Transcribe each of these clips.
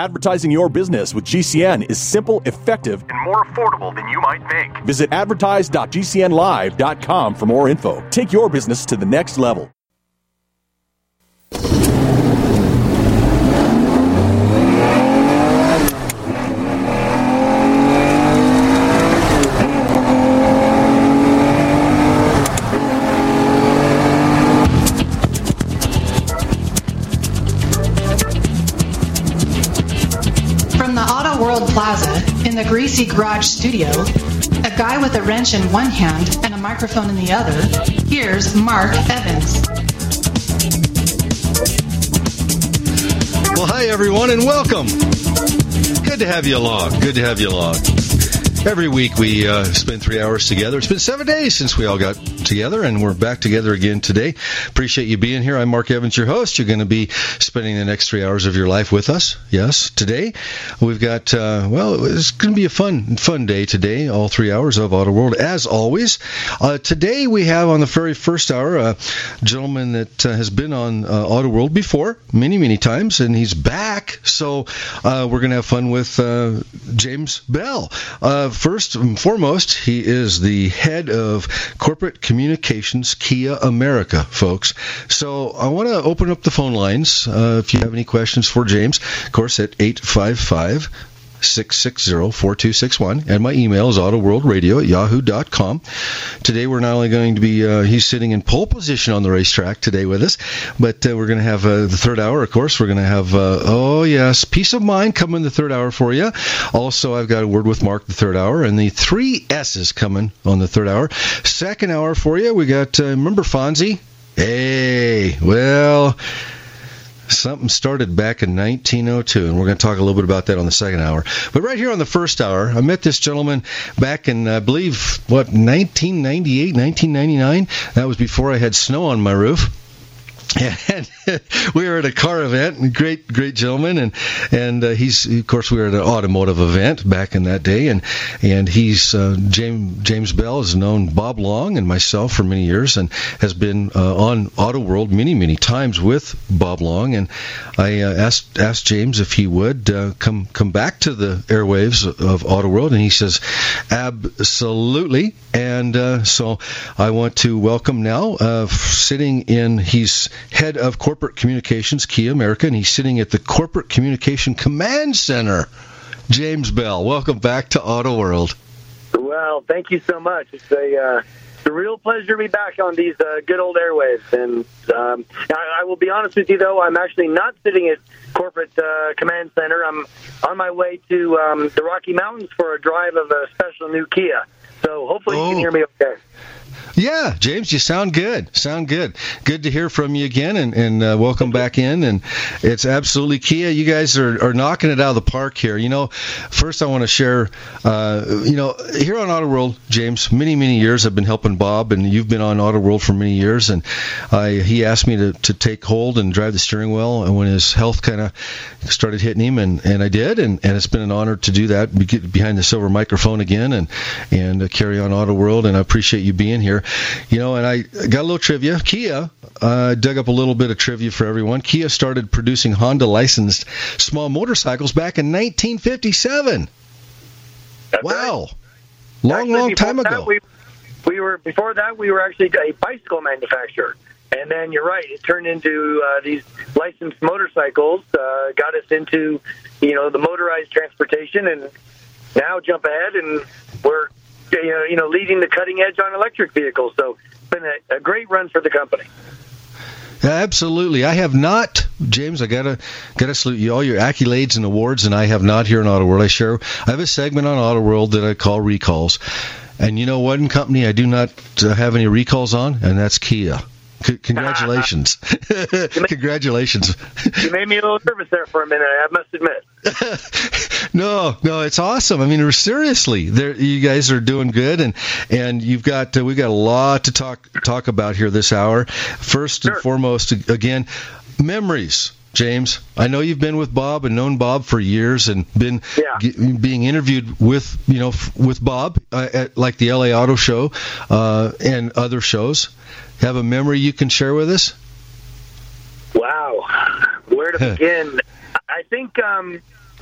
Advertising your business with GCN is simple, effective, and more affordable than you might think. Visit advertise.gcnlive.com for more info. Take your business to the next level. Plaza, in the Greasy Garage studio, a guy with a wrench in one hand and a microphone in the other, here's Mark Evans. Well, hi everyone and welcome. Good to have you along. Every week we spend 3 hours together. It's been 7 days since we all got together, and we're back together again today. Appreciate you being here. I'm Mark Evans, your host. You're going to be spending the next 3 hours of your life with us. Yes, today we've got, it's going to be a fun day today, all 3 hours of Auto World, as always. Today we have on the very first hour a gentleman that has been on Auto World before, many times, and he's back. So we're going to have fun with James Bell. First and foremost, he is the head of corporate communications, Kia America, folks. So I want to open up the phone lines if you have any questions for James, of course, at 855-660-4261, and my email is autoworldradio@yahoo.com. Today we're not only going to be, he's sitting in pole position on the racetrack today with us, but we're going to have the third hour, of course. We're going to have, peace of mind coming in the third hour for you. Also, I've got a word with Mark the third hour, and the 3 S's coming on the third hour. Second hour for you, we got, remember Fonzie? Hey, well, something started back in 1902, and we're going to talk a little bit about that on the second hour. But right here on the first hour, I met this gentleman back in, I believe, 1998, 1999? That was before I had snow on my roof. And we were at a car event, great gentleman, and he's, of course, we were at an automotive event back in that day, and he's James Bell has known Bob Long and myself for many years, and has been on Auto World many times with Bob Long, and I asked James if he would come back to the airwaves of Auto World, and he says absolutely, and so I want to welcome now, sitting in, he's head of corporate communications, Kia America, and he's sitting at the Corporate Communication Command Center. James Bell, welcome back to Auto World. Well, thank you so much. It's a real pleasure to be back on these good old airwaves. And I will be honest with you, though, I'm actually not sitting at Corporate Command Center. I'm on my way to the Rocky Mountains for a drive of a special new Kia. So hopefully you can hear me okay. Yeah, James, you sound good. Good to hear from you again, and welcome back in. And it's absolutely Kia. You guys are knocking it out of the park here. You know, first I want to share, here on Auto World, James, many years I've been helping Bob, and you've been on Auto World for many years. And he asked me to take hold and drive the steering wheel, and when his health kind of started hitting him, and I did, and it's been an honor to do that, get behind the silver microphone again, and carry on Auto World. And I appreciate you being here. You know, and I got a little trivia. Kia, dug up a little bit of trivia for everyone. Kia started producing Honda-licensed small motorcycles back in 1957. That's wow. Right. Long time ago. Before that, we were actually a bicycle manufacturer. And then you're right, it turned into these licensed motorcycles, got us into, the motorized transportation, and now jump ahead, and we're leading the cutting edge on electric vehicles. So it's been a great run for the company. Absolutely. I have not, James, I gotta salute you, all your accolades and awards, and I have not here in Auto World. I have a segment on Auto World that I call Recalls. And you know what, in company I do not have any recalls on, and that's Kia. Congratulations. Congratulations. You made me a little nervous there for a minute, I must admit. No, it's awesome. I mean, seriously, you guys are doing good, and we've got a lot to talk about here this hour. First and foremost, again, memories. James, I know you've been with Bob and known Bob for years, and been being interviewed with Bob at like the LA Auto Show and other shows. Have a memory you can share with us? Wow, where to begin? I think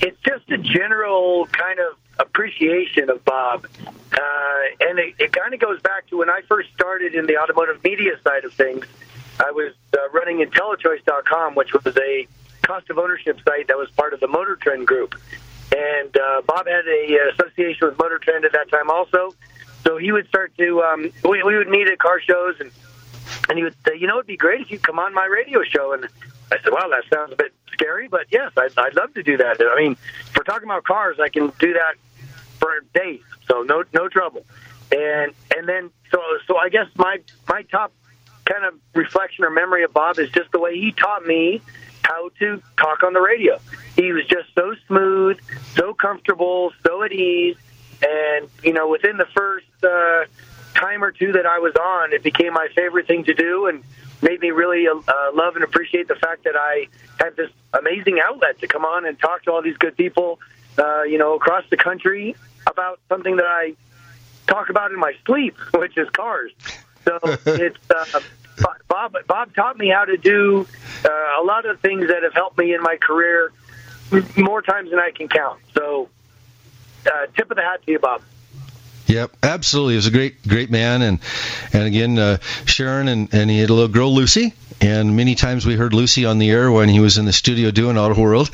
it's just a general kind of appreciation of Bob. And it kind of goes back to when I first started in the automotive media side of things. I was running IntelliChoice.com, which was a cost of ownership site that was part of the Motor Trend group. And Bob had a association with Motor Trend at that time also. So he would start to, we would meet at car shows, and he would say, it'd be great if you come on my radio show. And I said, well, that sounds a bit scary, but yes, I'd love to do that. I mean, if we're talking about cars, I can do that for days, so no trouble. And then, so I guess my top kind of reflection or memory of Bob is just the way he taught me how to talk on the radio. He was just so smooth, so comfortable, so at ease. And, within the first time or two that I was on, it became my favorite thing to do and made me really love and appreciate the fact that I had this amazing outlet to come on and talk to all these good people, across the country about something that I talk about in my sleep, which is cars. So it's Bob taught me how to do a lot of things that have helped me in my career more times than I can count. So tip of the hat to you, Bob. Yep, absolutely. He was a great man, and again, Sharon and he had a little girl, Lucy, and many times we heard Lucy on the air when he was in the studio doing Auto World,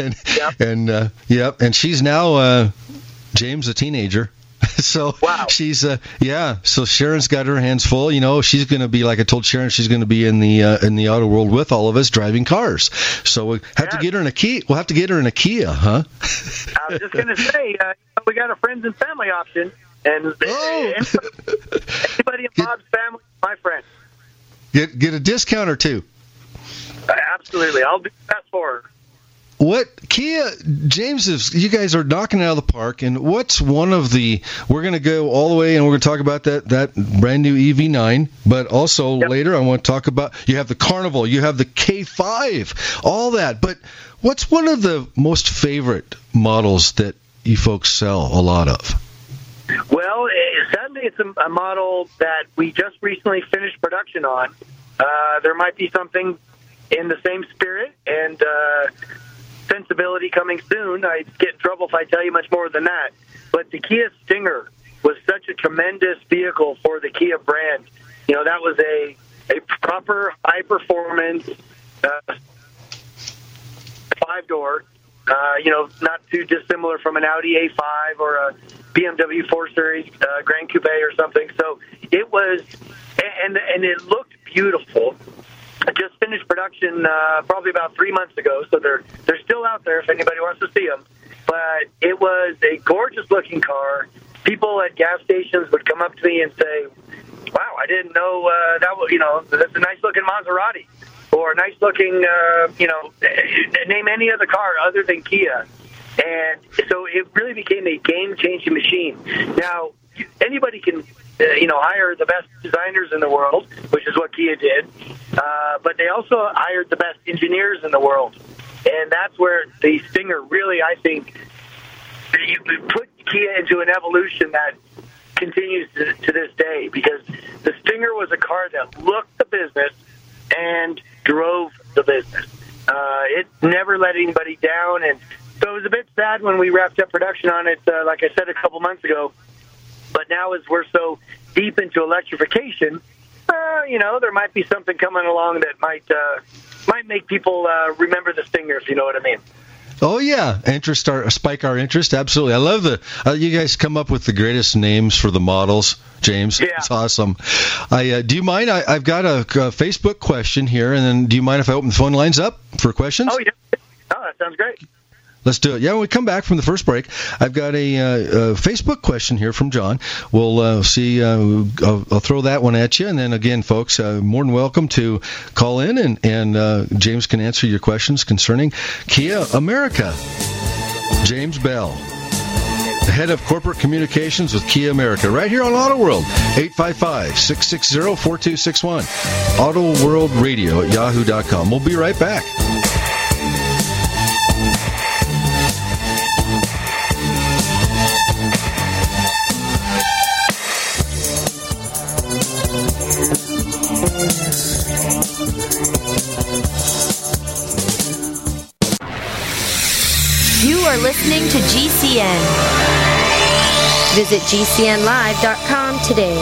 and she's now James, a teenager. So wow. She's so Sharon's got her hands full. She's going to be, like I told Sharon, she's going to be in the Auto World with all of us driving cars. So we'll have to get her in a Kia. We'll have to get her in a Kia, huh? I was just going to say, we got a friends and family option, and anybody in Bob's family, my friend. Get a discount or two. Absolutely, I'll do that for her. What Kia, James, you guys are knocking it out of the park, and what's one of the, we're going to go all the way and we're going to talk about that brand new EV9, but also later I want to talk about, you have the Carnival, you have the K5, all that, but what's one of the most favorite models that you folks sell a lot of? Well, sadly it's a model that we just recently finished production on. There might be something in the same spirit and sensibility coming soon. I'd get in trouble if I tell you much more than that. But the Kia Stinger was such a tremendous vehicle for the Kia brand. That was a proper high-performance 5-door, not too dissimilar from an Audi A5 or a BMW 4 Series Grand Coupe or something. So it was, and it looked beautiful. I just finished production probably about 3 months ago, so they're still out there if anybody wants to see them. But it was a gorgeous-looking car. People at gas stations would come up to me and say, wow, I didn't know that was, that's a nice-looking Maserati. Or a nice-looking, name any other car other than Kia. And so it really became a game-changing machine. Now, anybody can hire the best designers in the world, which is what Kia did, but they also hired the best engineers in the world. And that's where the Stinger really, I think, put Kia into an evolution that continues to this day, because the Stinger was a car that looked the business and drove the business. It never let anybody down, and so it was a bit sad when we wrapped up production on it, like I said a couple months ago. But now, as we're so deep into electrification, there might be something coming along that might make people remember the Stinger, if you know what I mean. Oh yeah, spike our interest. Absolutely, I love you guys come up with the greatest names for the models, James. Yeah. It's awesome. Do you mind? I've got a Facebook question here, and then do you mind if I open the phone lines up for questions? Oh yeah. Oh, that sounds great. Let's do it. Yeah, when we come back from the first break, I've got a Facebook question here from John. We'll see. I'll throw that one at you. And then again, folks, more than welcome to call in, and James can answer your questions concerning Kia America. James Bell, the head of corporate communications with Kia America, right here on Auto World, 855-660-4261. Auto World Radio at yahoo.com. We'll be right back. You are listening to GCN. Visit GCNlive.com today.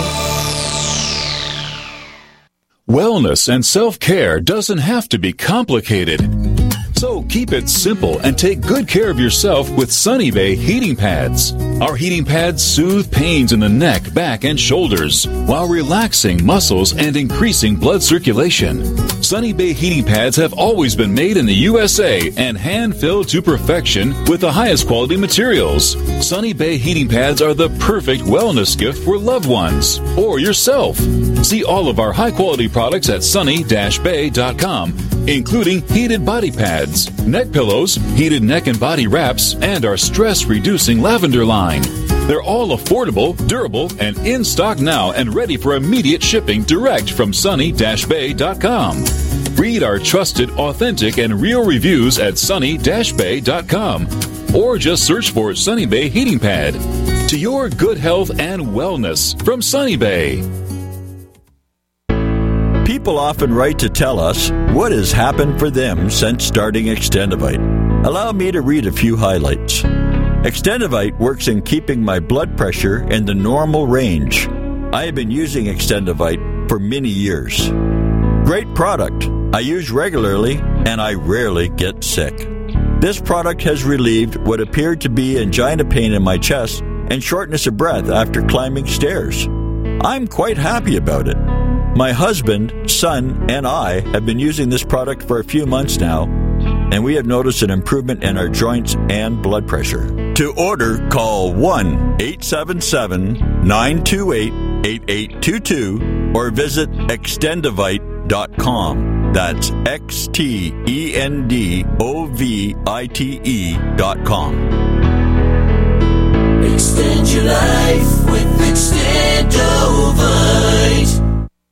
Wellness and self-care doesn't have to be complicated. So keep it simple and take good care of yourself with Sunny Bay heating pads. Our heating pads soothe pains in the neck, back, and shoulders while relaxing muscles and increasing blood circulation. Sunny Bay heating pads have always been made in the USA and hand-filled to perfection with the highest quality materials. Sunny Bay heating pads are the perfect wellness gift for loved ones or yourself. See all of our high-quality products at sunny-bay.com, including heated body pads, neck pillows, heated neck and body wraps, and our stress-reducing lavender line. They're all affordable, durable, and in stock now and ready for immediate shipping direct from sunny-bay.com. Read our trusted, authentic, and real reviews at sunny-bay.com or just search for Sunny Bay Heating Pad. To your good health and wellness from Sunny Bay. People often write to tell us what has happened for them since starting Extendivite. Allow me to read a few highlights. Extendivite works in keeping my blood pressure in the normal range. I have been using Extendivite for many years. Great product. I use regularly and I rarely get sick. This product has relieved what appeared to be angina pain in my chest and shortness of breath after climbing stairs. I'm quite happy about it. My husband, son, and I have been using this product for a few months now, and we have noticed an improvement in our joints and blood pressure. To order, call 1-877-928-8822 or visit Extendivite.com. That's Extendovite.com. Extend your life with Extendovite.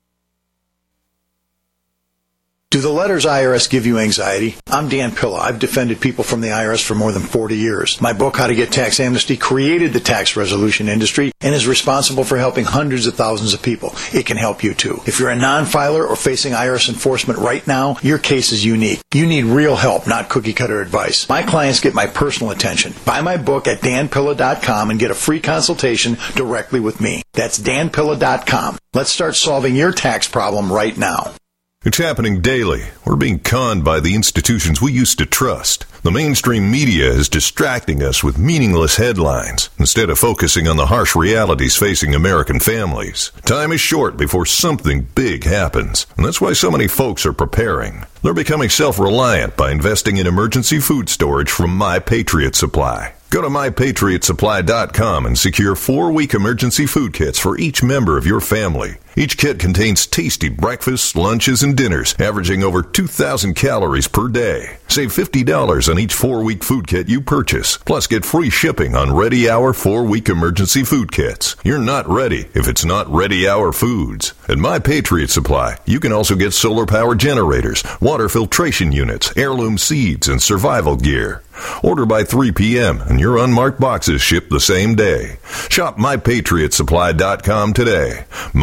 Do the letters IRS give you anxiety? I'm Dan Pilla. I've defended people from the IRS for more than 40 years. My book, How to Get Tax Amnesty, created the tax resolution industry and is responsible for helping hundreds of thousands of people. It can help you too. If you're a non-filer or facing IRS enforcement right now, your case is unique. You need real help, not cookie-cutter advice. My clients get my personal attention. Buy my book at danpilla.com and get a free consultation directly with me. That's danpilla.com. Let's start solving your tax problem right now. It's happening daily. We're being conned by the institutions we used to trust. The mainstream media is distracting us with meaningless headlines instead of focusing on the harsh realities facing American families. Time is short before something big happens, and that's why so many folks are preparing. They're becoming self-reliant by investing in emergency food storage from My Patriot Supply. Go to MyPatriotSupply.com and secure 4-week emergency food kits for each member of your family. Each kit contains tasty breakfasts, lunches, and dinners, averaging over 2,000 calories per day. Save $50 on each 4-week food kit you purchase. Plus, get free shipping on Ready Hour 4-week emergency food kits. You're not ready if it's not Ready Hour foods. At My Patriot Supply, you can also get solar power generators, water filtration units, heirloom seeds, and survival gear. Order by 3 p.m. and your unmarked boxes ship the same day. Shop MyPatriotSupply.com today.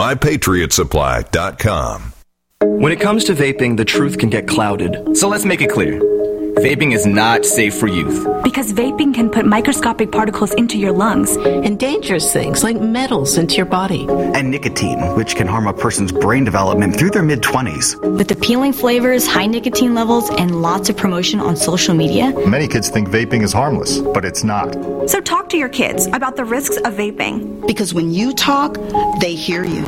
MyPatriotSupply.com. When it comes to vaping, the truth can get clouded. So let's make it clear. Vaping is not safe for youth. Because vaping can put microscopic particles into your lungs. And dangerous things like metals into your body. And nicotine, which can harm a person's brain development through their mid-20s. With appealing flavors, high nicotine levels, and lots of promotion on social media. Many kids think vaping is harmless, but it's not. So talk to your kids about the risks of vaping. Because when you talk, they hear you.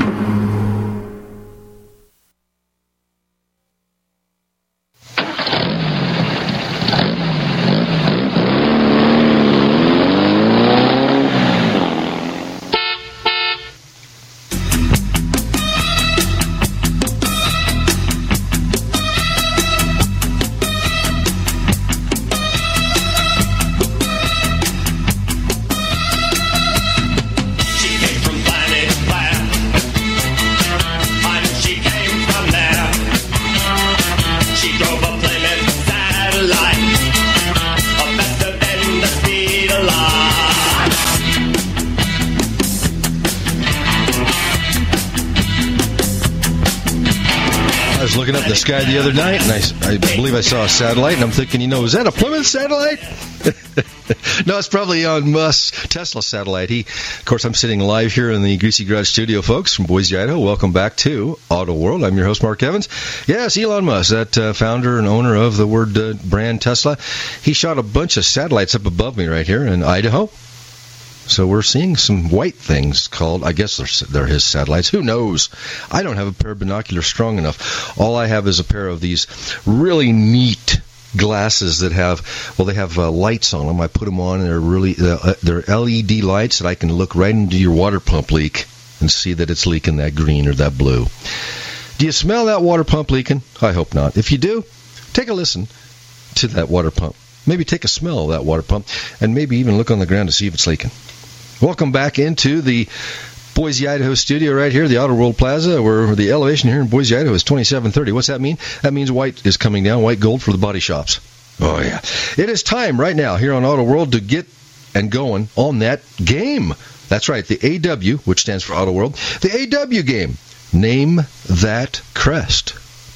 Looking up the sky the other night, and I believe I saw a satellite, and I'm thinking, is that a Plymouth satellite? No, it's probably Elon Musk's Tesla satellite. Of course, I'm sitting live here in the Greasy Garage studio, folks, from Boise, Idaho. Welcome back to Auto World. I'm your host, Mark Evans. Yes, Elon Musk, that founder and owner of the brand Tesla. He shot a bunch of satellites up above me right here in Idaho. So we're seeing some white things called, I guess they're his satellites. Who knows? I don't have a pair of binoculars strong enough. All I have is a pair of these really neat glasses that have lights on them. I put them on, and they're LED lights that I can look right into your water pump leak and see that it's leaking that green or that blue. Do you smell that water pump leaking? I hope not. If you do, take a listen to that water pump. Maybe take a smell of that water pump, and maybe even look on the ground to see if it's leaking. Welcome back into the Boise, Idaho studio right here, the Auto World Plaza, where the elevation here in Boise, Idaho is 2730. What's that mean? That means white is coming down, white gold for the body shops. Oh, yeah. It is time right now here on Auto World to get and going on that game. That's right, the AW, which stands for Auto World, the AW game. Name that crest.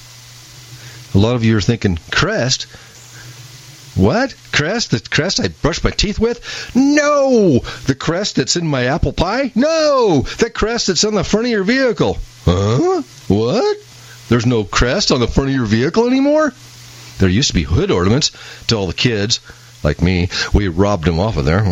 A lot of you are thinking, crest? What? Crest? The crest I brush my teeth with? No! The crest that's in my apple pie? No! The crest that's on the front of your vehicle. Huh? What? There's no crest on the front of your vehicle anymore? There used to be hood ornaments to all the kids, like me. We robbed them off of there.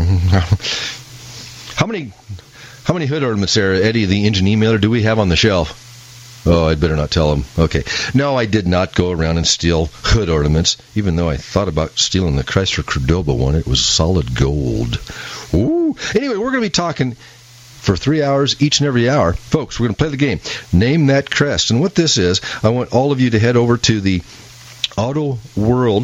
How many hood ornaments there, Eddie, the engine emailer, do we have on the shelf? Oh, I'd better not tell him. Okay. No, I did not go around and steal hood ornaments, even though I thought about stealing the Chrysler Cordoba one. It was solid gold. Ooh. Anyway, we're going to be talking for 3 hours each and every hour. Folks, we're going to play the game. Name that crest. And what this is, I want all of you to head over to the Auto World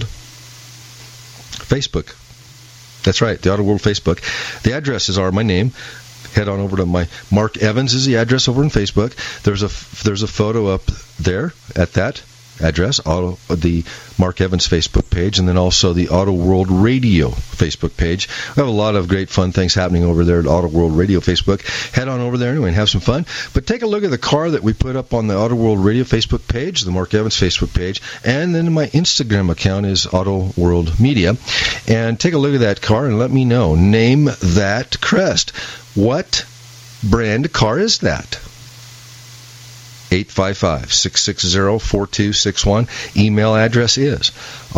Facebook. That's right, the Auto World Facebook. The addresses are my name. Head on over to my Mark Evans is the address over on Facebook. There's a photo up there at that address, the Mark Evans Facebook page, and then also the Auto World Radio Facebook page. We have a lot of great fun things happening over there at Auto World Radio Facebook. Head on over there anyway and have some fun. But take a look at the car that we put up on the Auto World Radio Facebook page, the Mark Evans Facebook page, and then my Instagram account is Auto World Media. And take a look at that car and let me know. Name that crest. What brand car is that? 855-660-4261. Email address is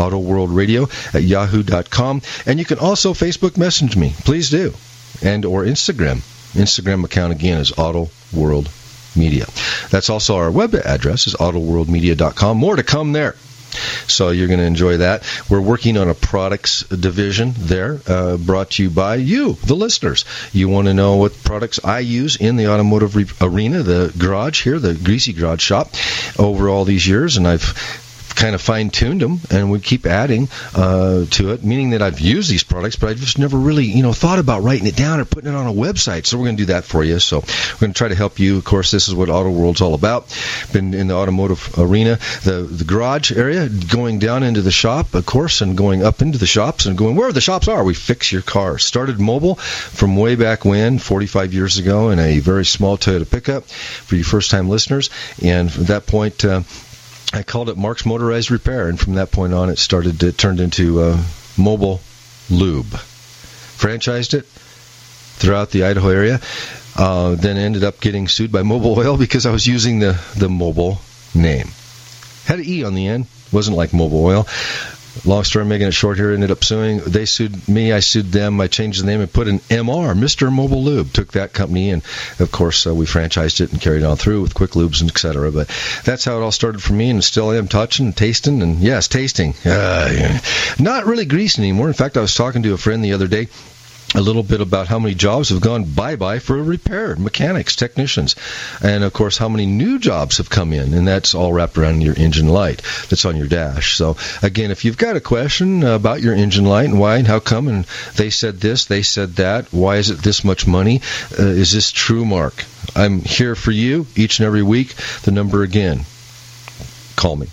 autoworldradio@yahoo.com. And you can also Facebook message me. Please do. And or Instagram. Instagram account again is Auto World Media. That's also our web address is autoworldmedia.com. More to come there. So you're going to enjoy that. We're working on a products division there, brought to you by you, the listeners. You want to know what products I use in the automotive arena, the garage here, the Greasy Garage shop, over all these years, and I've kind of fine-tuned them, and we keep adding to it, meaning that I've used these products, but I just never really, thought about writing it down or putting it on a website. So we're going to do that for you. So we're going to try to help you. Of course, this is what Auto World's all about. Been in the automotive arena, the garage area, going down into the shop, of course, and going up into the shops and going where the shops are. We fix your car. Started mobile from way back when, 45 years ago, in a very small Toyota pickup for you first-time listeners. And at that point, I called it Mark's Motorized Repair, and from that point on, it turned into Mobile Lube. Franchised it throughout the Idaho area, then ended up getting sued by Mobile Oil because I was using the Mobile name. Had an E on the end, wasn't like Mobile Oil. Long story, making it short here, ended up suing. They sued me, I sued them. I changed the name and put an MR, Mr. Mobile Lube. Took that company, and of course, we franchised it and carried on through with Quick Lubes and etc. But that's how it all started for me, and still am touching and tasting, and yes, tasting. Not really greasing anymore. In fact, I was talking to a friend the other day a little bit about how many jobs have gone bye-bye for repair, mechanics, technicians, and of course how many new jobs have come in, and that's all wrapped around your engine light that's on your dash. So again, if you've got a question about your engine light and why and how come, and they said this, they said that, why is it this much money, is this true, Mark? I'm here for you each and every week. The number again, call me,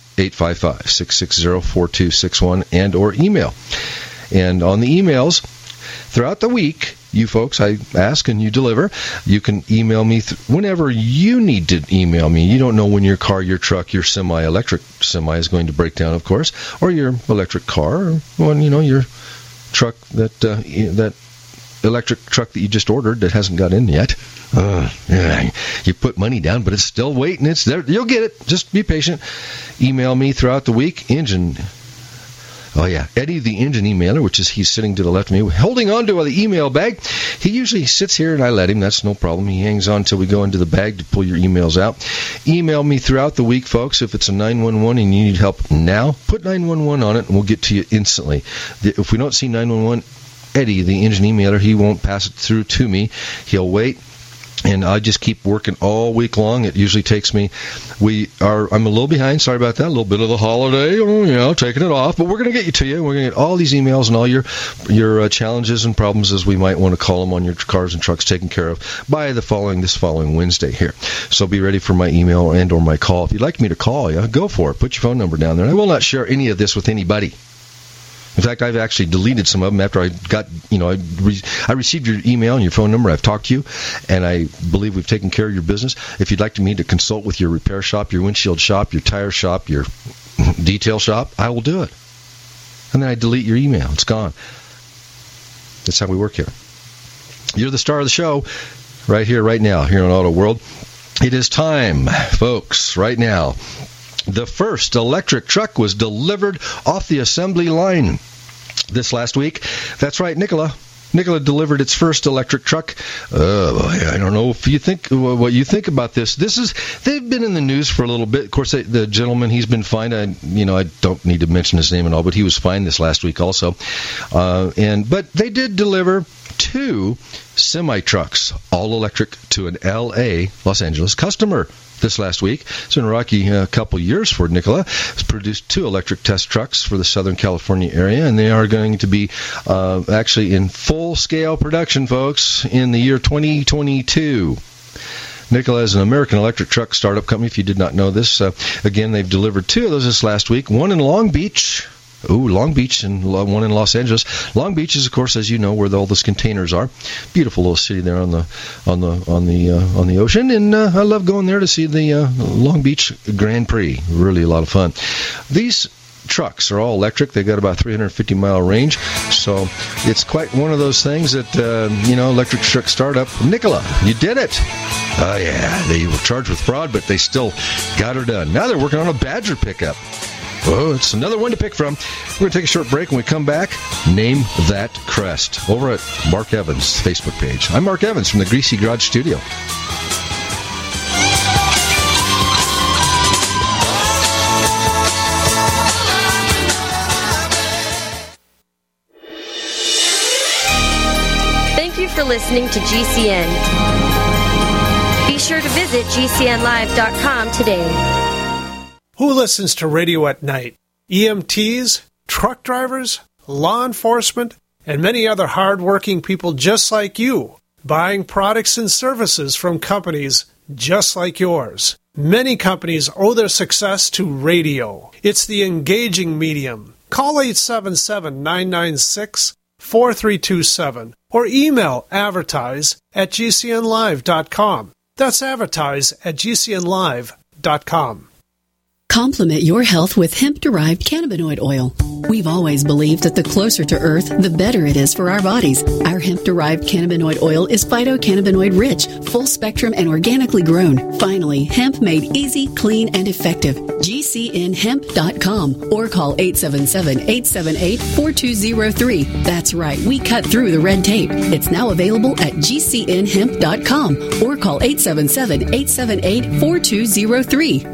855-660-4261, and or email. And on the emails, throughout the week, you folks, I ask and you deliver. You can email me whenever you need to email me. You don't know when your car, your truck, your electric semi is going to break down, of course, or your electric car, or when, your truck that electric truck that you just ordered that hasn't got in yet. Yeah, you put money down, but it's still waiting. It's there. You'll get it. Just be patient. Email me throughout the week. Eddie, the engine emailer, which is he's sitting to the left of me, holding on to the email bag. He usually sits here, and I let him. That's no problem. He hangs on until we go into the bag to pull your emails out. Email me throughout the week, folks. If it's a 911 and you need help now, put 911 on it, and we'll get to you instantly. If we don't see 911, Eddie, the engine emailer, he won't pass it through to me. He'll wait. And I just keep working all week long. It usually takes me. I'm a little behind. Sorry about that. A little bit of the holiday. Taking it off. But we're going to get you to you. We're going to get all these emails and all your challenges and problems, as we might want to call them, on your cars and trucks taken care of by this following Wednesday here. So be ready for my email and or my call. If you'd like me to call you, go for it. Put your phone number down there. I will not share any of this with anybody. In fact, I've actually deleted some of them after I got, I received your email and your phone number. I've talked to you, and I believe we've taken care of your business. If you'd like me to consult with your repair shop, your windshield shop, your tire shop, your detail shop, I will do it. And then I delete your email. It's gone. That's how we work here. You're the star of the show right here, right now, here on Auto World. It is time, folks, right now. The first electric truck was delivered off the assembly line this last week. That's right, Nikola. Nikola delivered its first electric truck. I don't know if you think what you think about this. They've been in the news for a little bit. Of course, the gentleman, he's been fined. I don't need to mention his name and all, but he was fined this last week also. But they did deliver 2 semi-trucks, all electric, to an L.A., Los Angeles customer this last week. It's been a rocky couple years for Nikola. It's produced 2 electric test trucks for the Southern California area, and they are going to be actually in full-scale production, folks, in the year 2022. Nikola is an American electric truck startup company, if you did not know this. Again, they've delivered 2 of those this last week, one in Long Beach. Long Beach, and one in Los Angeles. Long Beach is, of course, as you know, where all those containers are. Beautiful little city there on the ocean, and I love going there to see the Long Beach Grand Prix. Really a lot of fun. These trucks are all electric. They've got about 350-mile range, so it's quite one of those things that electric truck startup. Nikola, you did it. Oh yeah, they were charged with fraud, but they still got her done. Now they're working on a Badger pickup. Oh, it's another one to pick from. We're going to take a short break. When we come back, name that crest over at Mark Evans' Facebook page. I'm Mark Evans from the Greasy Garage Studio. Thank you for listening to GCN. Be sure to visit GCNlive.com today. Who listens to radio at night? EMTs, truck drivers, law enforcement, and many other hard-working people just like you, buying products and services from companies just like yours. Many companies owe their success to radio. It's the engaging medium. Call 877-996-4327 or email advertise@gcnlive.com. That's advertise@gcnlive.com. Complement your health with hemp-derived cannabinoid oil. We've always believed that the closer to Earth, the better it is for our bodies. Our hemp-derived cannabinoid oil is phytocannabinoid-rich, full-spectrum, and organically grown. Finally, hemp made easy, clean, and effective. GCNhemp.com or call 877-878-4203. That's right, we cut through the red tape. It's now available at GCNhemp.com or call 877-878-4203.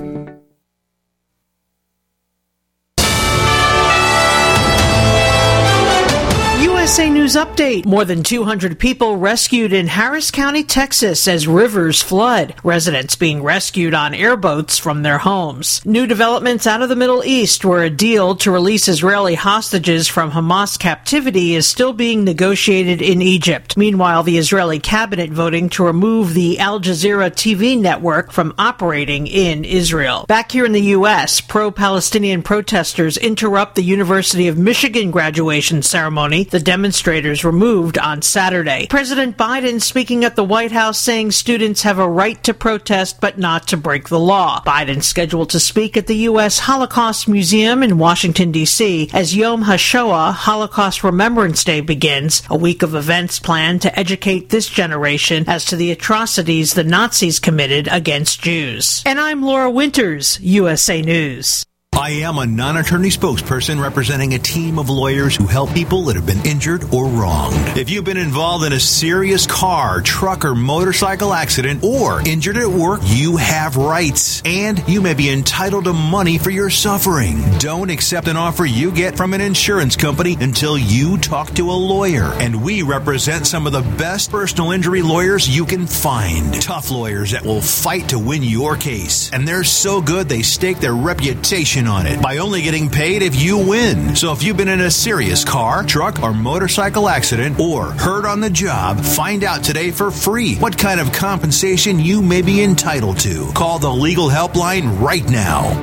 USA News Update. More than 200 people rescued in Harris County, Texas as rivers flood. Residents being rescued on airboats from their homes. New developments out of the Middle East, where a deal to release Israeli hostages from Hamas captivity is still being negotiated in Egypt. Meanwhile, the Israeli cabinet voting to remove the Al Jazeera TV network from operating in Israel. Back here in the U.S., pro-Palestinian protesters interrupt the University of Michigan graduation ceremony. The demonstrators removed on Saturday. President Biden speaking at the White House saying students have a right to protest but not to break the law. Biden scheduled to speak at the U.S. Holocaust Museum in Washington, D.C. as Yom HaShoah, Holocaust Remembrance Day, begins, a week of events planned to educate this generation as to the atrocities the Nazis committed against Jews. And I'm Laura Winters, USA News. I am a non-attorney spokesperson representing a team of lawyers who help people that have been injured or wronged. If you've been involved in a serious car, truck, or motorcycle accident or injured at work, you have rights, and you may be entitled to money for your suffering. Don't accept an offer you get from an insurance company until you talk to a lawyer. And we represent some of the best personal injury lawyers you can find. Tough lawyers that will fight to win your case. And they're so good they stake their reputation on it by only getting paid if you win. So if you've been in a serious car, truck, or motorcycle accident or hurt on the job, find out today for free what kind of compensation you may be entitled to. Call the legal helpline right now.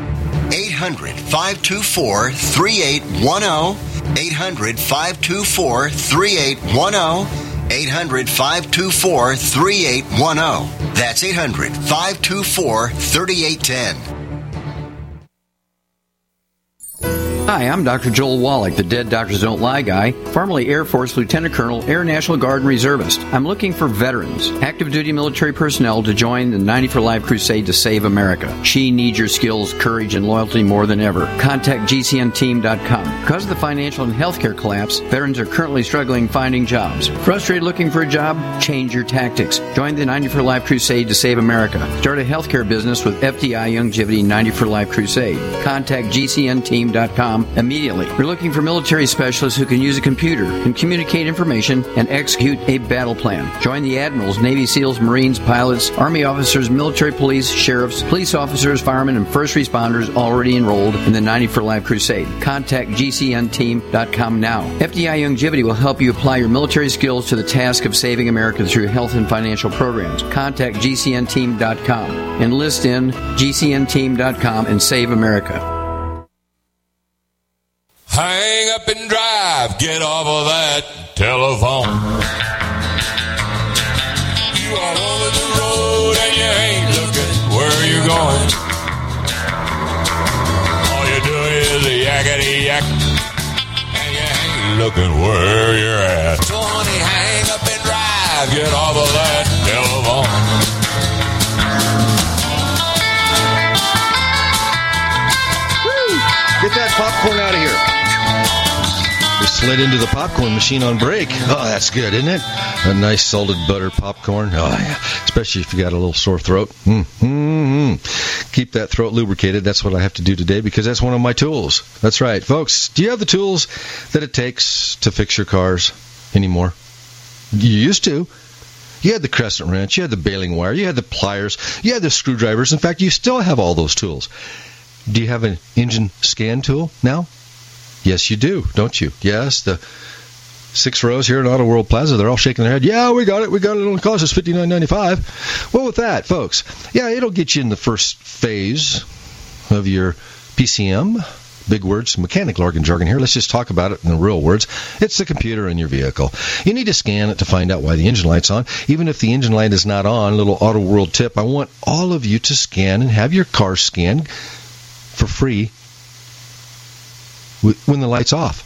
800-524-3810. 800-524-3810. 800-524-3810. That's 800-524-3810. Hi, I'm Dr. Joel Wallach, the Dead Doctors Don't Lie guy, formerly Air Force Lieutenant Colonel, Air National Guard and Reservist. I'm looking for veterans, active duty military personnel to join the 90 for Life crusade to save America. She needs your skills, courage, and loyalty more than ever. Contact GCNteam.com. Because of the financial and healthcare collapse, veterans are currently struggling finding jobs. Frustrated looking for a job? Change your tactics. Join the 90 for Life crusade to save America. Start a healthcare business with FDI Youngevity 90 for Life crusade. Contact GCNteam.com immediately. We're looking for military specialists who can use a computer, can communicate information, and execute a battle plan. Join the admirals, Navy SEALs, Marines, pilots, Army officers, military police, sheriffs, police officers, firemen, and first responders already enrolled in the 90 for Life crusade. Contact GCNteam.com now. FDI Youngevity will help you apply your military skills to the task of saving America through health and financial programs. Contact GCNteam.com. Enlist in GCNteam.com and save America. Hang up and drive, get off of that telephone. You are on the road and you ain't looking where you're going. All you do is a yakety yak, and you ain't looking where you're at. So honey, hang up and drive, get off of that telephone. Get that popcorn out of here. We slid into the popcorn machine on break. Oh, that's good, isn't it? A nice salted butter popcorn. Oh, yeah. Especially if you got a little sore throat. Keep that throat lubricated. That's what I have to do today because that's one of my tools. That's right. Folks, do you have the tools that it takes to fix your cars anymore? You used to. You had the crescent wrench. You had the baling wire. You had the pliers. You had the screwdrivers. In fact, you still have all those tools. Do you have an engine scan tool now? Yes, you do, don't you? Yes, the 6 rows here at Auto World Plaza, they're all shaking their head. Yeah, we got it. We got it. It only costs us $59.95. Well, with that, folks, yeah, it'll get you in the first phase of your PCM. Big words, mechanical jargon here. Let's just talk about it in the real words. It's the computer in your vehicle. You need to scan it to find out why the engine light's on. Even if the engine light is not on, little Auto World tip, I want all of you to scan and have your car scanned for free when the light's off.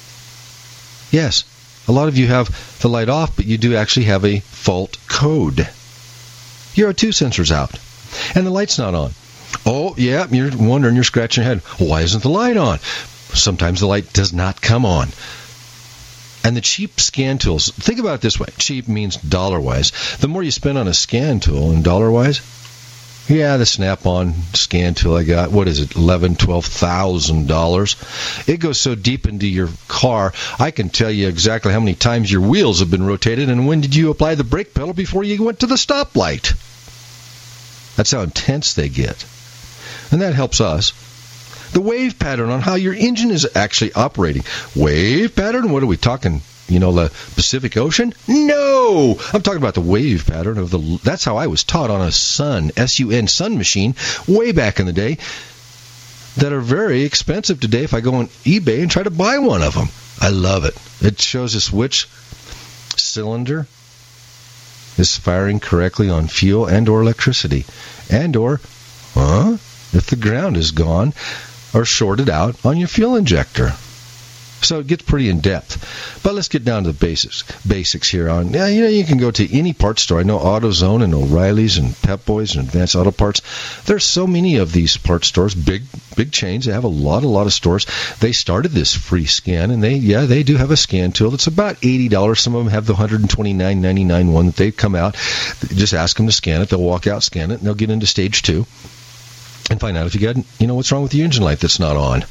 Yes, a lot of you have the light off, but you do actually have a fault code. Your O2 sensor's out, and the light's not on. Oh, yeah, you're wondering, you're scratching your head. Why isn't the light on? Sometimes the light does not come on. And the cheap scan tools, think about it this way. Cheap means dollar-wise. The more you spend on a scan tool in dollar-wise, yeah, the Snap-on scan tool I got, what is it, $11,000, $12,000. It goes so deep into your car, I can tell you exactly how many times your wheels have been rotated and when did you apply the brake pedal before you went to the stoplight. That's how intense they get. And that helps us. The wave pattern on how your engine is actually operating. Wave pattern? What are we talking? You know, the Pacific Ocean? No! I'm talking about the wave pattern of the... That's how I was taught on a Sun, S-U-N, Sun machine, way back in the day, that are very expensive today if I go on eBay and try to buy one of them. I love it. It shows us which cylinder is firing correctly on fuel and or electricity, and or if the ground is gone or shorted out on your fuel injector. So it gets pretty in-depth. But let's get down to the basics here. You can go to any parts store. I know AutoZone and O'Reilly's and Pep Boys and Advanced Auto Parts. There's so many of these parts stores, big chains. They have a lot of stores. They started this free scan, and they do have a scan tool. It's about $80. Some of them have the $129.99 one that they come out. Just ask them to scan it. They'll walk out, scan it, and they'll get into stage 2 and find out if you got, what's wrong with the engine light that's not on.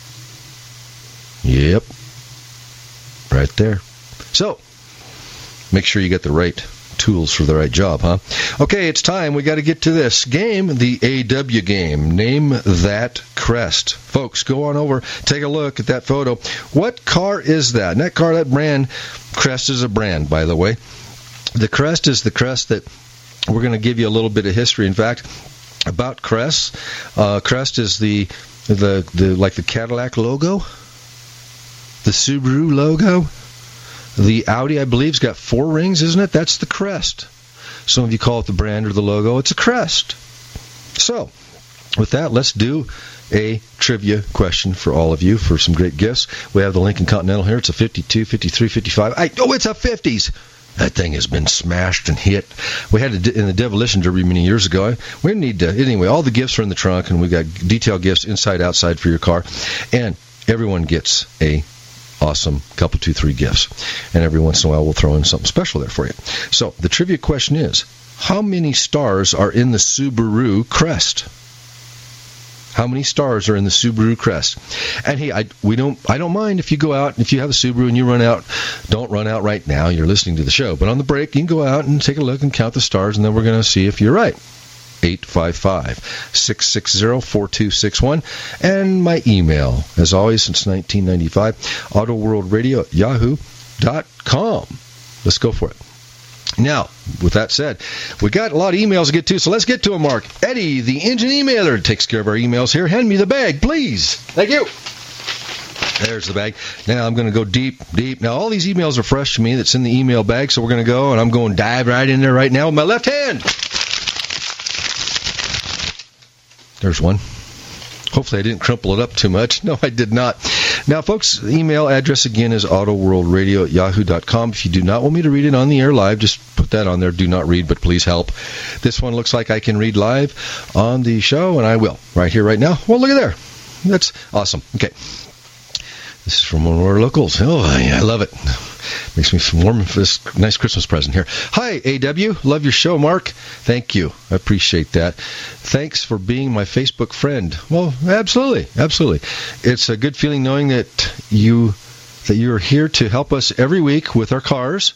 Yep. Right there. So, make sure you get the right tools for the right job, huh? Okay, it's time. We got to get to this game, the AW game. Name that crest. Folks, go on over, take a look at that photo. What car is that? And that brand, crest is a brand, by the way. The crest is the crest that we're going to give you a little bit of history. In fact, about crest, crest is the like the Cadillac logo. The Subaru logo, the Audi, I believe, has got 4 rings, isn't it? That's the crest. Some of you call it the brand or the logo. It's a crest. So, with that, let's do a trivia question for all of you for some great gifts. We have the Lincoln Continental here. It's a 52, 53, 55. It's a 50s. That thing has been smashed and hit. We had it in the Demolition Derby many years ago. We need to, anyway, all the gifts are in the trunk, and we got detailed gifts inside, outside for your car. And everyone gets a awesome couple, 2, 3 gifts. And every once in a while, we'll throw in something special there for you. So, the trivia question is, how many stars are in the Subaru Crest? How many stars are in the Subaru Crest? And hey, I don't mind if you go out, if you have a Subaru and you run out. Don't run out right now. You're listening to the show. But on the break, you can go out and take a look and count the stars, and then we're going to see if you're right. 855-660-4261. And my email, as always, since 1995, autoworldradio@yahoo.com. Let's go for it. Now, with that said, we got a lot of emails to get to, so let's get to them, Mark. Eddie, the engine emailer, takes care of our emails here. Hand me the bag, please. Thank you. There's the bag. Now I'm going to go deep. Now, all these emails are fresh to me that's in the email bag, so we're going to go, and I'm going to dive right in there right now with my left hand. There's one. Hopefully I didn't crumple it up too much. No, I did not. Now, folks, the email address again is autoworldradio@yahoo.com. If you do not want me to read it on the air live, just put that on there. Do not read, but please help. This one looks like I can read live on the show, and I will. Right here, right now. Well, look at there. That's awesome. Okay. This is from one of our locals. Oh, I love it. Makes me warm for this nice Christmas present here. Hi, AW. Love your show, Mark. Thank you. I appreciate that. Thanks for being my Facebook friend. Well, absolutely. It's a good feeling knowing that you are here to help us every week with our cars.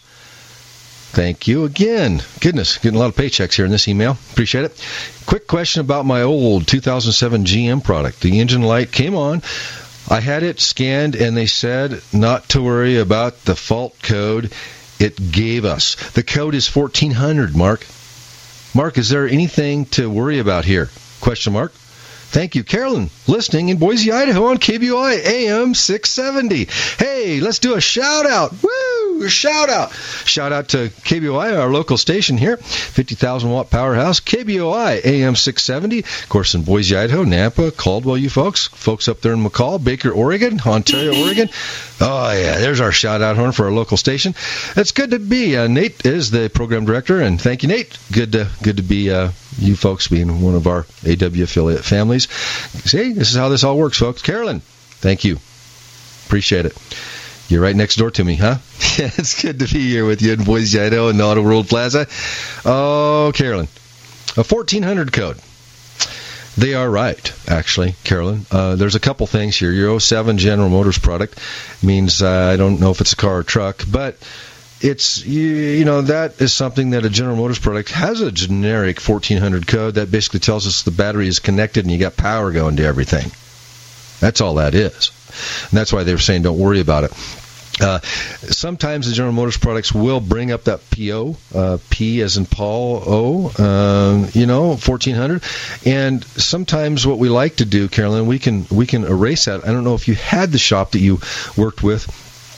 Thank you again. Goodness, getting a lot of paychecks here in this email. Appreciate it. Quick question about my old 2007 GM product. The engine light came on. I had it scanned, and they said not to worry about the fault code it gave us. The code is 1400, Mark. Mark, is there anything to worry about here? Question mark. Thank you, Carolyn, listening in Boise, Idaho on KBOI AM 670. Hey, let's do a shout-out. Woo! Shout-out. Shout-out to KBOI, our local station here, 50,000-watt powerhouse, KBOI AM 670. Of course, in Boise, Idaho, Nampa, Caldwell, you folks up there in McCall, Baker, Oregon, Ontario, Oregon. Oh, yeah, there's our shout-out horn for our local station. It's good to be. Nate is the program director, and thank you, Nate. Good to be you folks being one of our AW affiliate families. See, this is how this all works, folks. Carolyn, thank you. Appreciate it. You're right next door to me, huh? Yeah, it's good to be here with you in Boise, Idaho, in the Auto World Plaza. Oh, Carolyn, a 1400 code. They are right, actually, Carolyn. There's a couple things here. Your 07 General Motors product means I don't know if it's a car or truck, but it's, you know, that is something that a General Motors product has a generic 1400 code that basically tells us the battery is connected and you got power going to everything. That's all that is. And that's why they were saying don't worry about it. Sometimes the General Motors products will bring up that PO, P as in Paul, O, 1400. And sometimes what we like to do, Carolyn, we can erase that. I don't know if you had the shop that you worked with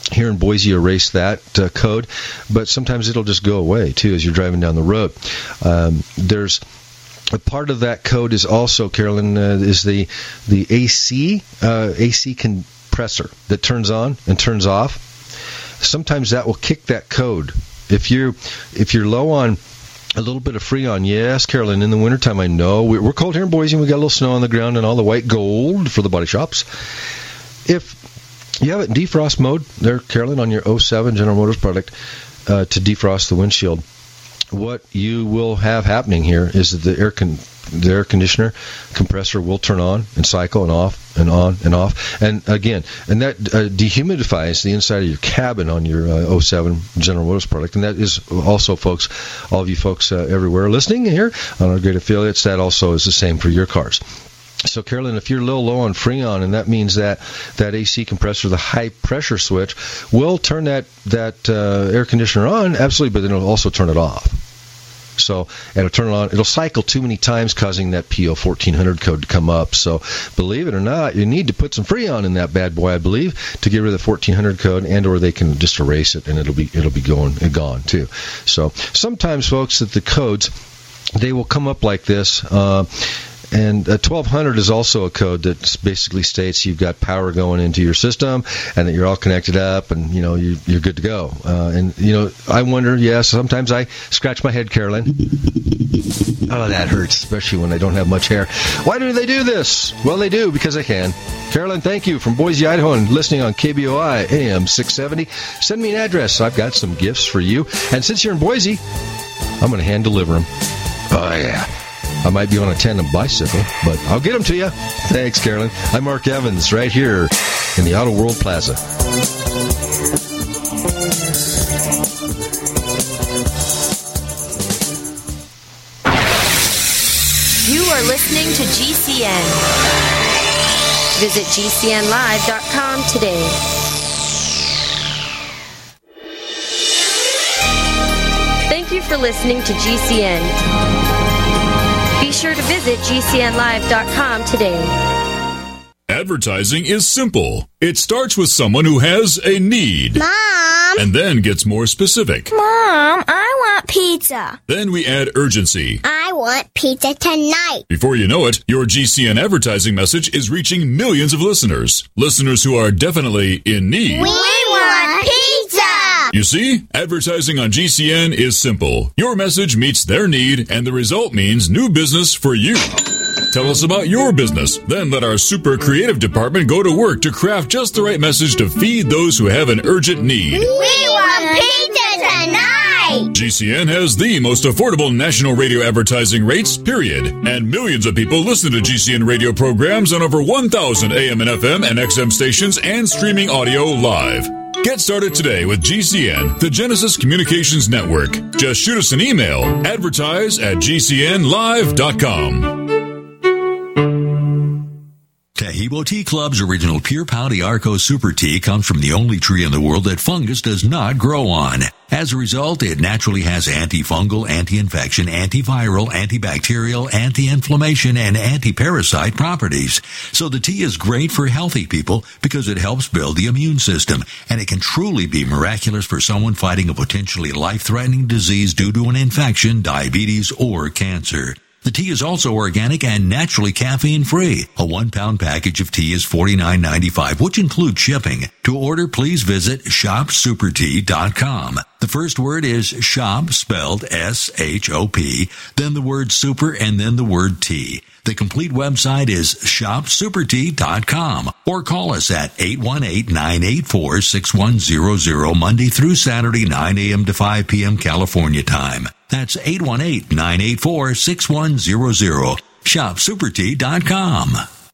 here in Boise erase that code, but sometimes it'll just go away too as you're driving down the road. There's a part of that code is also, Carolyn, is the AC compressor that turns on and turns off. Sometimes that will kick that code. If you're low on a little bit of Freon, yes, Carolyn, in the wintertime, I know we're cold here in Boise and we got a little snow on the ground and all the white gold for the body shops. If you have it in defrost mode there, Carolyn, on your 07 General Motors product to defrost the windshield, what you will have happening here is that the air conditioner compressor will turn on and cycle and off and on and off. And again, and that dehumidifies the inside of your cabin on your 07 General Motors product. And that is also, folks, all of you folks everywhere listening here on our great affiliates, that also is the same for your cars. So, Carolyn, if you're a little low on Freon, and that means that AC compressor, the high-pressure switch, will turn that air conditioner on, absolutely, but then it'll also turn it off. So it'll turn it on. It'll cycle too many times, causing that PO 1400 code to come up. So, believe it or not, you need to put some Freon in that bad boy, I believe, to get rid of the 1400 code, and/or they can just erase it, and it'll be gone too. So, sometimes, folks, that the codes, they will come up like this. And 1200 is also a code that basically states you've got power going into your system and that you're all connected up and, you're good to go. I wonder, sometimes I scratch my head, Carolyn. Oh, that hurts, especially when I don't have much hair. Why do they do this? Well, they do because they can. Carolyn, thank you from Boise, Idaho, and listening on KBOI AM 670. Send me an address. I've got some gifts for you. And since you're in Boise, I'm going to hand deliver them. Oh, yeah. I might be on a tandem bicycle, but I'll get them to you. Thanks, Carolyn. I'm Mark Evans, right here in the Auto World Plaza. You are listening to GCN. Visit GCNlive.com today. Thank you for listening to GCN. Be sure to visit GCNlive.com today. Advertising is simple. It starts with someone who has a need. Mom! And then gets more specific. Mom, I want pizza. Then we add urgency. I want pizza tonight. Before you know it, your GCN advertising message is reaching millions of listeners. Listeners who are definitely in need. We want pizza! You see, advertising on GCN is simple. Your message meets their need, and the result means new business for you. Tell us about your business. Then let our super creative department go to work to craft just the right message to feed those who have an urgent need. We want pizza tonight! GCN has the most affordable national radio advertising rates, period. And millions of people listen to GCN radio programs on over 1,000 AM and FM and XM stations and streaming audio live. Get started today with GCN, the Genesis Communications Network. Just shoot us an email, advertise@gcnlive.com. Taheebo Tea Club's original Pure Pouty Arco Super Tea comes from the only tree in the world that fungus does not grow on. As a result, it naturally has antifungal, anti-infection, antiviral, antibacterial, anti-inflammation, and anti-parasite properties. So the tea is great for healthy people because it helps build the immune system, and it can truly be miraculous for someone fighting a potentially life-threatening disease due to an infection, diabetes, or cancer. The tea is also organic and naturally caffeine-free. A 1-pound package of tea is $49.95, which includes shipping. To order, please visit shopsupertea.com. The first word is shop, spelled S-H-O-P, then the word super, and then the word tea. The complete website is shopsupertea.com, or call us at 818-984-6100 Monday through Saturday, 9 a.m. to 5 p.m. California time. That's 818-984-6100. shopsupertea.com.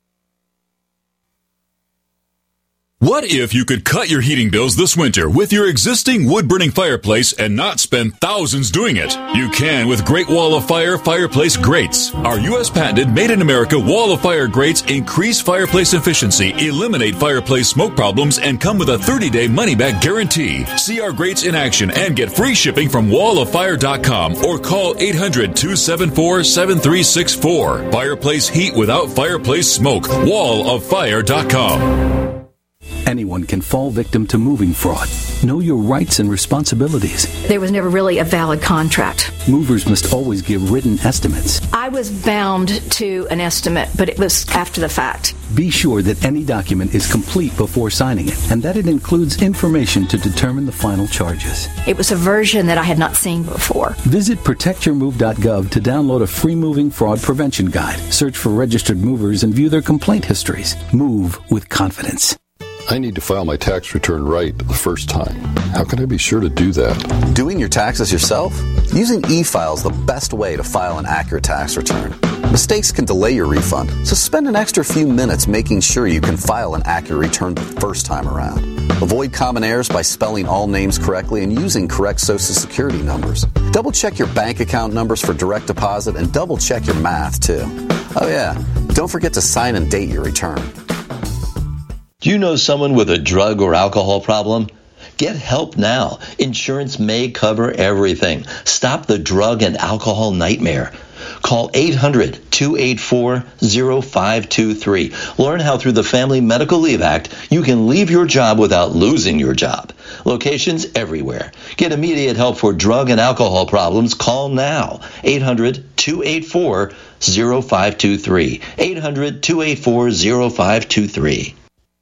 What if you could cut your heating bills this winter with your existing wood-burning fireplace and not spend thousands doing it? You can with Great Wall of Fire fireplace grates. Our U.S. patented made-in-America Wall of Fire grates increase fireplace efficiency, eliminate fireplace smoke problems, and come with a 30-day money-back guarantee. See our grates in action and get free shipping from walloffire.com or call 800-274-7364. Fireplace heat without fireplace smoke. walloffire.com. Anyone can fall victim to moving fraud. Know your rights and responsibilities. There was never really a valid contract. Movers must always give written estimates. I was bound to an estimate, but it was after the fact. Be sure that any document is complete before signing it, and that it includes information to determine the final charges. It was a version that I had not seen before. Visit protectyourmove.gov to download a free moving fraud prevention guide. Search for registered movers and view their complaint histories. Move with confidence. I need to file my tax return right the first time. How can I be sure to do that? Doing your taxes yourself? Using e-file is the best way to file an accurate tax return. Mistakes can delay your refund, so spend an extra few minutes making sure you can file an accurate return the first time around. Avoid common errors by spelling all names correctly and using correct Social Security numbers. Double-check your bank account numbers for direct deposit and double-check your math, too. Oh, yeah. Don't forget to sign and date your return. Do you know someone with a drug or alcohol problem? Get help now. Insurance may cover everything. Stop the drug and alcohol nightmare. Call 800-284-0523. Learn how through the Family Medical Leave Act you can leave your job without losing your job. Locations everywhere. Get immediate help for drug and alcohol problems. Call now. 800-284-0523. 800-284-0523.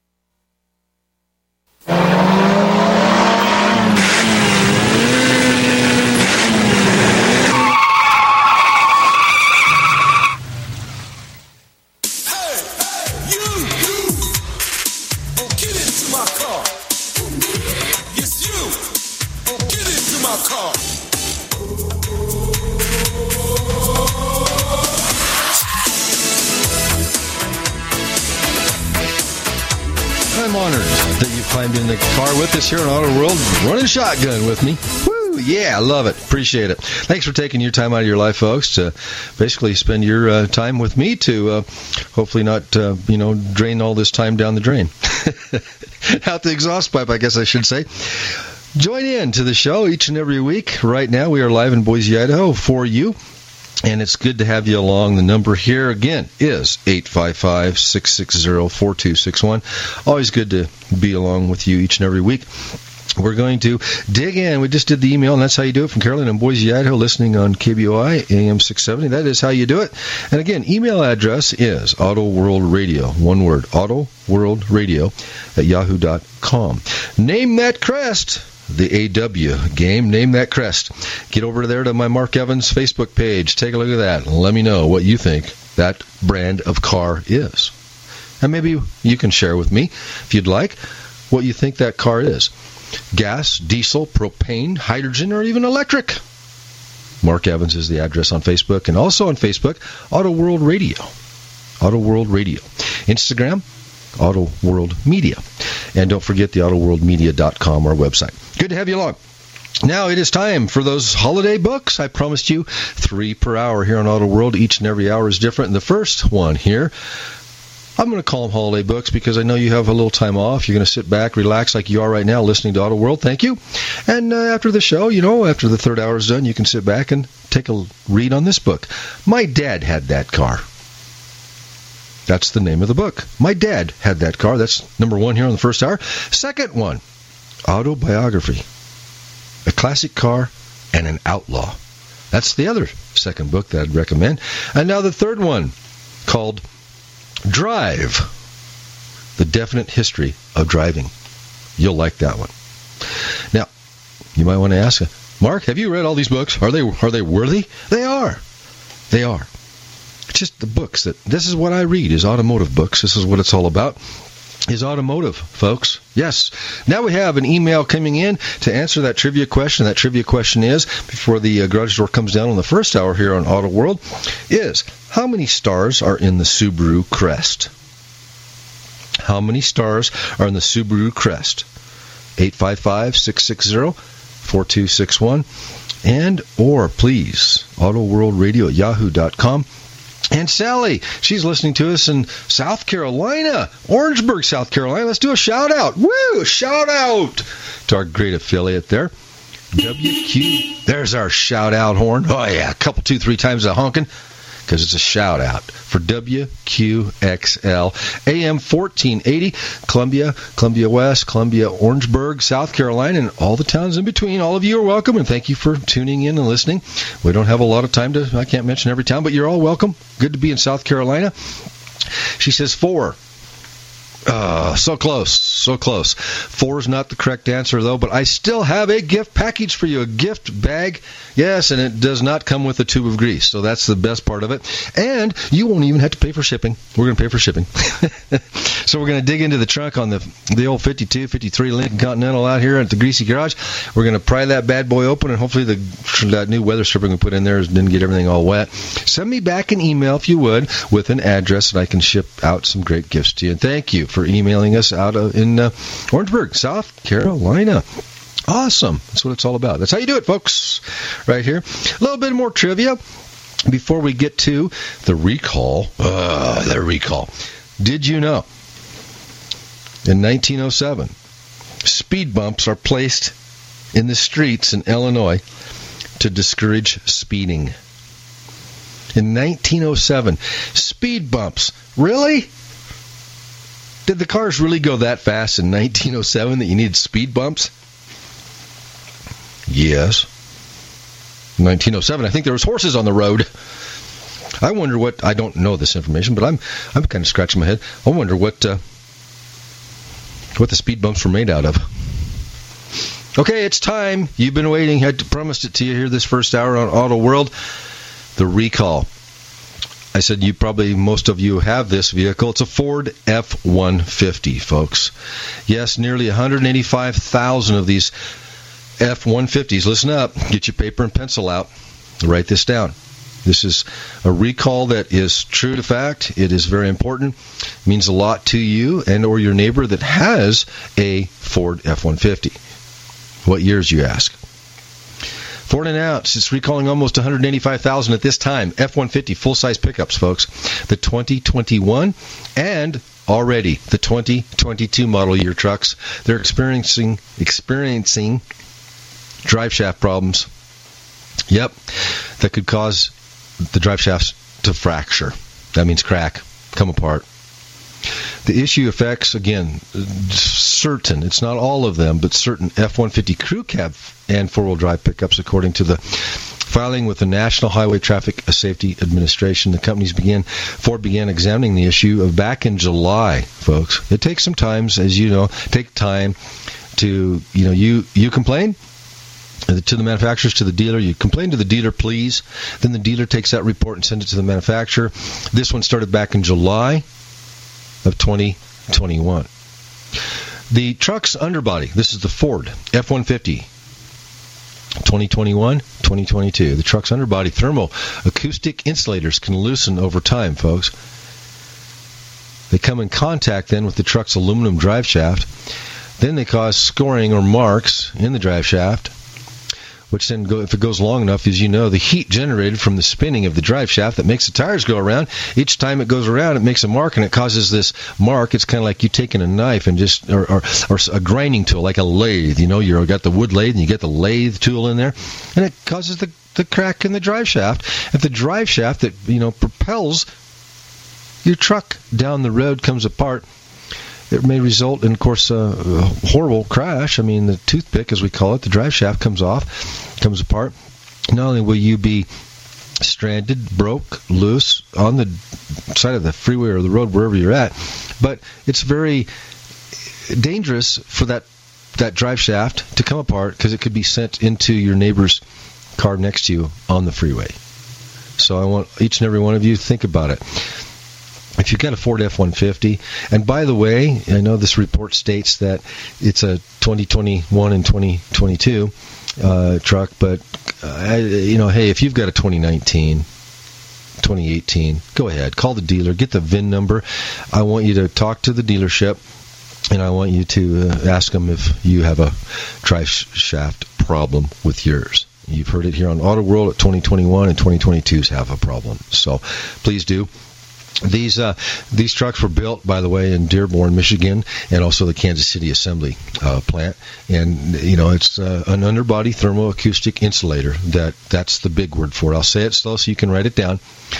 I'm honored that you climbed in the car with us here on Auto World, running shotgun with me. Woo! Yeah, I love it. Appreciate it. Thanks for taking your time out of your life, folks, to basically spend your time with me to hopefully not, drain all this time down the drain. Out the exhaust pipe, I guess I should say. Join in to the show each and every week. Right now, we are live in Boise, Idaho for you. And it's good to have you along. The number here, again, is 855-660-4261. Always good to be along with you each and every week. We're going to dig in. We just did the email, and that's how you do it from Carolyn in Boise, Idaho, listening on KBOI, AM 670. That is how you do it. And again, email address is AutoWorldRadio, one word, AutoWorldRadio@yahoo.com. Name that crest. The AW game, name that crest. Get over there to my Mark Evans Facebook page. Take a look at that and let me know what you think that brand of car is. And maybe you can share with me, if you'd like, what you think that car is. Gas, diesel, propane, hydrogen, or even electric. Mark Evans is the address on Facebook. And also on Facebook, Auto World Radio. Auto World Radio. Instagram, Auto World Media. And don't forget the AutoWorldMedia.com, our website. Good to have you along. Now it is time for those holiday books. I promised you 3 per hour here on Auto World. Each and every hour is different. And the first one here, I'm going to call them holiday books because I know you have a little time off. You're going to sit back, relax like you are right now listening to Auto World. Thank you. And after the show, after the third hour is done, you can sit back and take a read on this book. My Dad Had That Car. That's the name of the book. My Dad Had That Car. That's number 1 here on the first hour. Second one, Autobiography. A classic car and an outlaw. That's the other second book that I'd recommend. And now the third one, called Drive. The Definite History of Driving. You'll like that one. Now, you might want to ask, Mark, have you read all these books? Are they worthy? They are. They are. Just the books this is what I read, is automotive books. This is what it's all about, is automotive, folks. Yes. Now we have an email coming in to answer that trivia question. That trivia question is, before the garage door comes down on the first hour here on Auto World, is how many stars are in the Subaru Crest? How many stars are in the Subaru Crest? 855-660-4261. And, or please, AutoWorldRadio@yahoo.com. And Sally, she's listening to us in South Carolina, Orangeburg, South Carolina. Let's do a shout-out. Woo! Shout-out to our great affiliate there. WQ. There's our shout-out horn. Oh, yeah. A couple, 2, 3 times a honking. because it's a shout-out for WQXL, AM 1480, Columbia West, Columbia, Orangeburg, South Carolina, and all the towns in between. All of you are welcome, and thank you for tuning in and listening. We don't have a lot of time I can't mention every town, but you're all welcome. Good to be in South Carolina. She says 4. So close. 4 is not the correct answer, though, but I still have a gift package for you, a gift bag. Yes, and it does not come with a tube of grease, so that's the best part of it. And you won't even have to pay for shipping. We're going to pay for shipping. So we're going to dig into the trunk on the old 52, 53 Lincoln Continental out here at the Greasy Garage. We're going to pry that bad boy open, and hopefully that new weather stripping we put in there didn't get everything all wet. Send me back an email, if you would, with an address, and I can ship out some great gifts to you. And thank you for emailing us out in Orangeburg, South Carolina. Awesome. That's what it's all about. That's how you do it, folks. Right here. A little bit more trivia before we get to the recall. Did you know in 1907, speed bumps are placed in the streets in Illinois to discourage speeding? In 1907, speed bumps. Really? Did the cars really go that fast in 1907 that you needed speed bumps? Yes. In 1907, I think there was horses on the road. I wonder what, I don't know this information, but I'm kind of scratching my head. I wonder what the speed bumps were made out of. Okay, it's time. You've been waiting. I promised it to you here this first hour on Auto World. The recall. I said most of you have this vehicle. It's a Ford F-150, folks. Yes, nearly 185,000 of these F-150s. Listen up. Get your paper and pencil out. Write this down. This is a recall that is true to fact. It is very important. It means a lot to you and or your neighbor that has a Ford F-150. What years, you ask? Ford announced it's recalling almost 185,000 at this time. F-150 full-size pickups, folks. The 2021 and already the 2022 model year trucks. They're experiencing drive shaft problems. Yep, that could cause the drive shafts to fracture. That means crack, come apart. The issue affects, again, certain, it's not all of them, but certain F-150 crew cab and four-wheel drive pickups, according to the filing with the National Highway Traffic Safety Administration. Ford began examining the issue back in July, folks. It takes some time, as you know, to, you complain to the manufacturers, to the dealer. You complain to the dealer, please. Then the dealer takes that report and sends it to the manufacturer. This one started back in July of 2021. The truck's underbody, this is the Ford F-150, 2021, 2022. The truck's underbody thermal acoustic insulators can loosen over time, folks. They come in contact then with the truck's aluminum drive shaft. Then they cause scoring or marks in the drive shaft, which then, if it goes long enough, as you know, the heat generated from the spinning of the drive shaft that makes the tires go around, each time it goes around, it makes a mark, and it causes this mark. It's kind of like you taking a knife and or a grinding tool, like a lathe. You've got the wood lathe, and you get the lathe tool in there, and it causes the crack in the drive shaft. If the drive shaft that, propels your truck down the road comes apart, it may result in, of course, a horrible crash. I mean, the toothpick, as we call it, the drive shaft comes apart. Not only will you be stranded, broke, loose on the side of the freeway or the road, wherever you're at, but it's very dangerous for that drive shaft to come apart because it could be sent into your neighbor's car next to you on the freeway. So I want each and every one of you to think about it. If you've got a Ford F-150, and by the way, I know this report states that it's a 2021 and 2022 truck, but, hey, if you've got a 2019, 2018, go ahead, call the dealer, get the VIN number. I want you to talk to the dealership, and I want you to ask them if you have a drive shaft problem with yours. You've heard it here on Auto World at 2021 and 2022s have a problem. So please do. These trucks were built, by the way, in Dearborn, Michigan, and also the Kansas City Assembly plant. And, it's an underbody thermoacoustic insulator. That's the big word for it. I'll say it slow so you can write it down.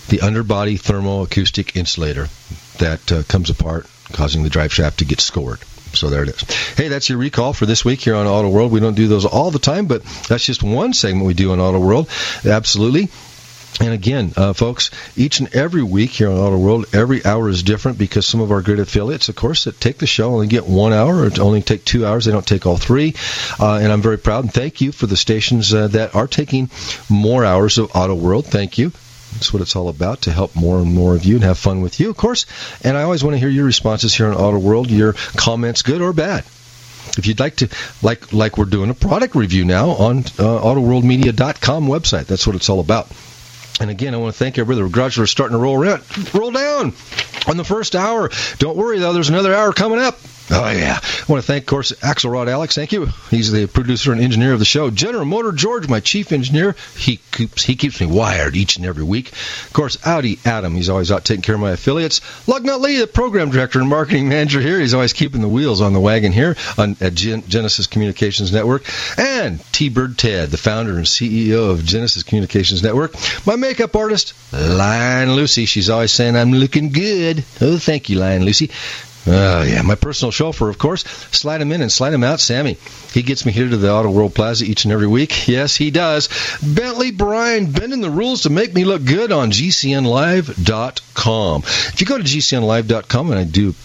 the underbody thermoacoustic insulator that comes apart, causing the drive shaft to get scored. So there it is. Hey, that's your recall for this week here on Auto World. We don't do those all the time, but that's just one segment we do on Auto World. Absolutely. And again, folks, each and every week here on Auto World, every hour is different because some of our great affiliates, of course, that take the show only get 1 hour or only take 2 hours. They don't take all three. And I'm very proud and thank you for the stations that are taking more hours of Auto World. Thank you. That's what it's all about, to help more and more of you and have fun with you, of course. And I always want to hear your responses here on Auto World, your comments, good or bad. If you'd like to, like we're doing a product review now on AutoWorldMedia.com website. That's what it's all about. And again, I want to thank everybody. The garages are starting to roll down on the first hour. Don't worry, though. There's another hour coming up. Oh, yeah. I want to thank, of course, Axelrod Alex. Thank you. He's the producer and engineer of the show. General Motor George, my chief engineer. He keeps me wired each and every week. Of course, Audi Adam. He's always out taking care of my affiliates. Lugnut Lee, the program director and marketing manager here. He's always keeping the wheels on the wagon here at Genesis Communications Network. And T-Bird Ted, the founder and CEO of Genesis Communications Network. My makeup artist, Lion Lucy. She's always saying I'm looking good. Oh, thank you, Lion Lucy. Oh, yeah. My personal chauffeur, of course. Slide him in and slide him out, Sammy. He gets me here to the Auto World Plaza each and every week. Yes, he does. Bentley Bryan, bending the rules to make me look good on GCNlive.com. If you go to GCNlive.com, and I do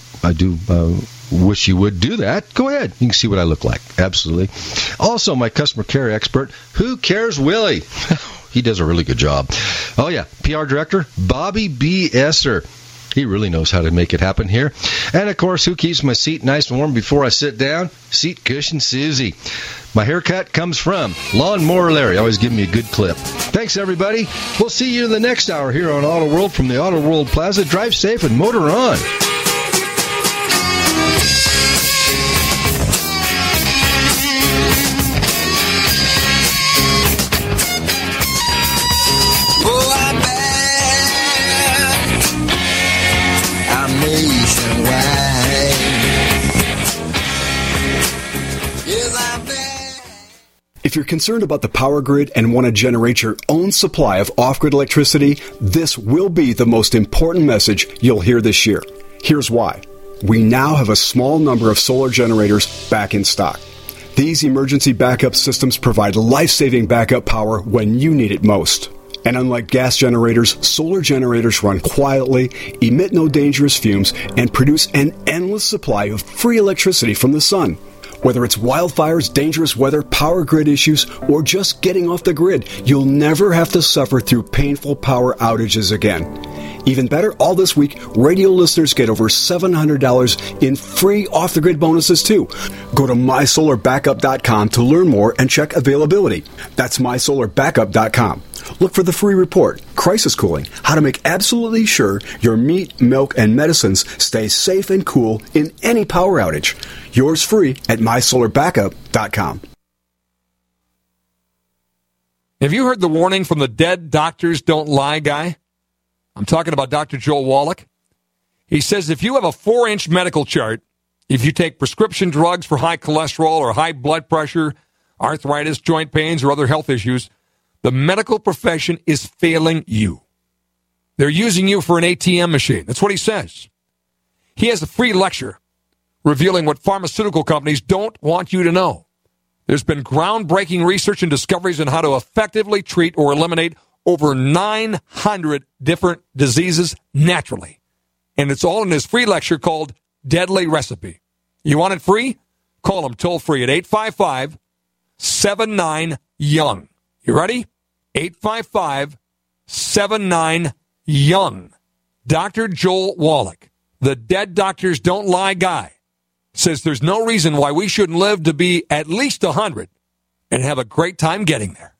wish you would do that, go ahead. You can see what I look like. Absolutely. Also, my customer care expert, Who Cares Willie? He does a really good job. Oh, yeah. PR director, Bobby B. Esser. He really knows how to make it happen here. And, of course, who keeps my seat nice and warm before I sit down? Seat Cushion Susie. My haircut comes from Lawnmower Larry. Always give me a good clip. Thanks, everybody. We'll see you in the next hour here on Auto World from the Auto World Plaza. Drive safe and motor on. If you're concerned about the power grid and want to generate your own supply of off-grid electricity, this will be the most important message you'll hear this year. Here's why. We now have a small number of solar generators back in stock. These emergency backup systems provide life-saving backup power when you need it most. And unlike gas generators, solar generators run quietly, emit no dangerous fumes, and produce an endless supply of free electricity from the sun. Whether it's wildfires, dangerous weather, power grid issues, or just getting off the grid, you'll never have to suffer through painful power outages again. Even better, all this week, radio listeners get over $700 in free off-the-grid bonuses, too. Go to MySolarBackup.com to learn more and check availability. That's MySolarBackup.com. Look for the free report, Crisis Cooling, how to make absolutely sure your meat, milk, and medicines stay safe and cool in any power outage. Yours free at MySolarBackup.com. Have you heard the warning from the Dead Doctors Don't Lie guy? I'm talking about Dr. Joel Wallach. He says if you have a 4-inch medical chart, if you take prescription drugs for high cholesterol or high blood pressure, arthritis, joint pains, or other health issues, the medical profession is failing you. They're using you for an ATM machine. That's what he says. He has a free lecture revealing what pharmaceutical companies don't want you to know. There's been groundbreaking research and discoveries on how to effectively treat or eliminate over 900 different diseases naturally. And it's all in his free lecture called Deadly Recipe. You want it free? Call him toll free at 855-79-YOUNG. You ready? 855-79-YOUNG. Dr. Joel Wallach, the Dead Doctors Don't Lie guy, says there's no reason why we shouldn't live to be at least 100 and have a great time getting there.